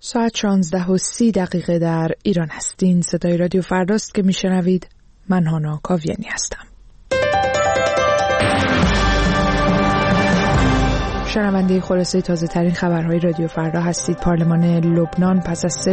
ساعت 16:30 در ایران هستین. صدای رادیو فرداست که میشنوید. من هانا کاویانی هستم. شنونده خلاصه تازه ترین خبرهای رادیو فردا هستید. پارلمان لبنان پس از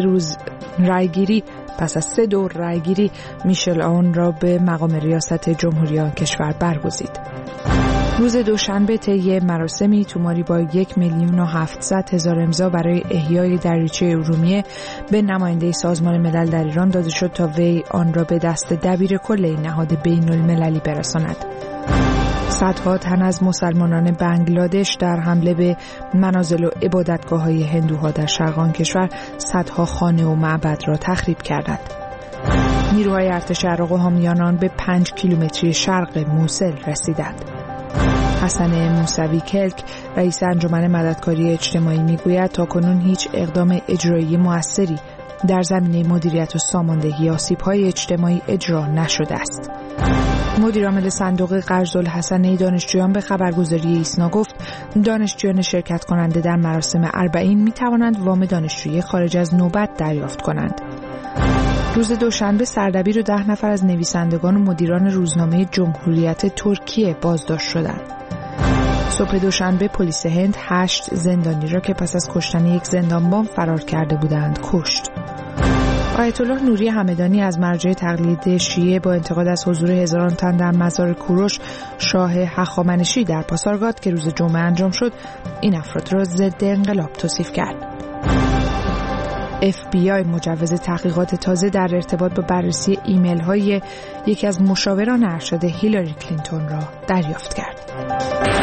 3 دور رأیگیری میشل عون را به مقام ریاست جمهوری آن کشور برگزید. روز دوشنبه طی مراسمی توماری با 1,700,000 امضا برای احیای دریاچه ارومیه به نماینده سازمان ملل در ایران داده شد تا وی آن را به دست دبیر کل این نهاد بین‌المللی برساند. صدها تن از مسلمانان بنگلادش در حمله به منازل و عبادتگاه‌های هندوها در شرق آن کشور صدها خانه و معبد را تخریب کردند. نیروهای ارتش عراق و حامیان آن به 5 کیلومتری شرق موصل رسیدند. حسن موسوی کلک رئیس انجمن مددکاری اجتماعی میگوید تاکنون هیچ اقدام اجرایی مؤثری در زمینه مدیریت و ساماندهی آسیب‌های اجتماعی اجرا نشده است. مدیرعامل صندوق قرض‌الحسنه دانشجویان به خبرگزاری ایسنا گفت دانشجویان شرکت کننده در مراسم 40 می توانند وام دانشجویی خارج از نوبت دریافت کنند. روز دوشنبه سردبیر و 10 نفر از نویسندگان و مدیران روزنامه جمهوریت ترکیه بازداشت شدند. صبح دوشنبه پلیس هند 8 زندانی را که پس از کشتن یک زندانبان فرار کرده بودند کشت. آیت الله نوری همدانی از مرجع تقلید شیعه با انتقاد از حضور هزاران تن در مزار کوروش شاه هخامنشی در پاسارگاد که روز جمعه انجام شد این افراد را ضد انقلاب توصیف کرد. FBI مجوز تحقیقات تازه در ارتباط با بررسی ایمیل‌های یکی از مشاوران ارشد هیلاری کلینتون را دریافت کرد.